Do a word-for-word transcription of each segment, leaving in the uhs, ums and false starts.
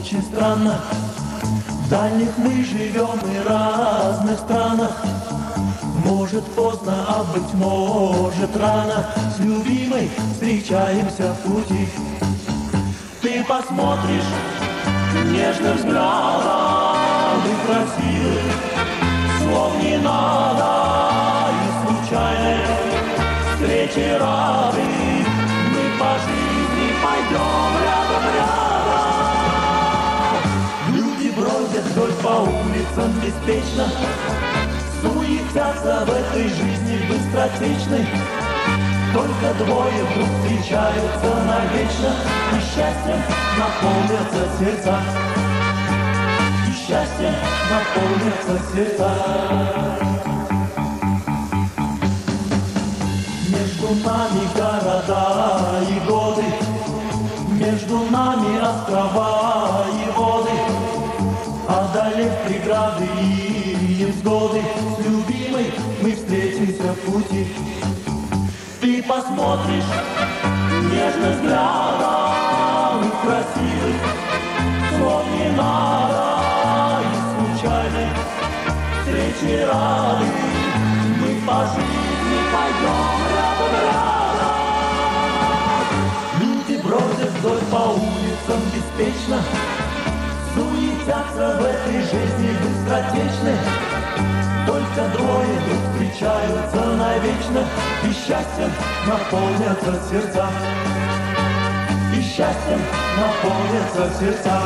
очень странно. В дальних мы живем и разных странах. Может поздно, а быть может рано. С любимой встречаемся в пути. Ты посмотришь нежным взглядом, и красивых слов не надо. И случайной встречи рады мы по жизни пойдем рядом, рядом. Люди бродят вдоль по улицам беспечно, суетятся в этой жизни быстротечной. Только двое вдруг встречаются навечно, и счастьем наполнятся сердца. И счастьем наполнятся сердца. Между нами города и годы, между нами острова и воды, одолев преграды и невзгоды, с любимой мы встретимся в пути. Ты посмотришь нежным взглядом, и красивых слов не надо. И случайной встречи рады мы по жизни пойдем рядом, рядом. Люди бродят вдоль по улицам беспечно, суетятся в этой жизни быстротечной. Только двое вдруг встречаются навечно, и счастьем наполнятся сердца. И счастьем наполнятся сердца.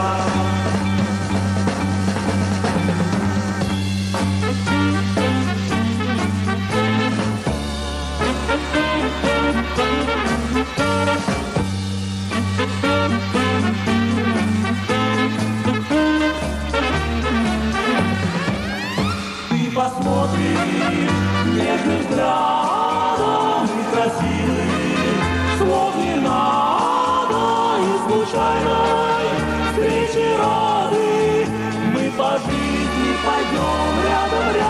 Посмотри нежным взглядом, и красивых слов не надо. И случайной встречи рады мы по жизни пойдем рядом,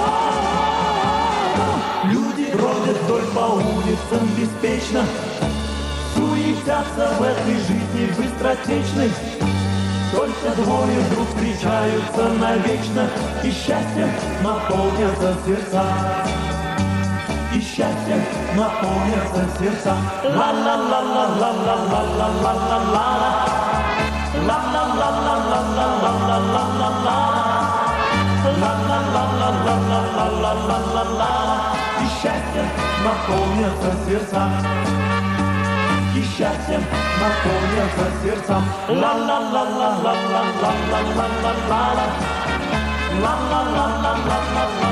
рядом. Люди бродят вдоль по улицам беспечно, суетятся в этой жизни быстротечной. Только двое вдруг встречаются навечно, и счастьем наполнятся сердца. И счастьем наполнятся сердца. Ла-ла-ла-ла-ла-ла-ла-ла-ла-ла-ла. Ла-ла-ла-ла-ла-ла-ла-ла-ла-ла-ла. Ла-ла-ла-ла-ла-ла-ла-ла-ла-ла. И счастьем наполнятся сердца. И счастьем наполнятся сердцам. Ла-ла-ла-ла-ла-ла-ла-ла-ла-ла-ла-ла. Ла-ла-ла-ла-ла-ла-ла.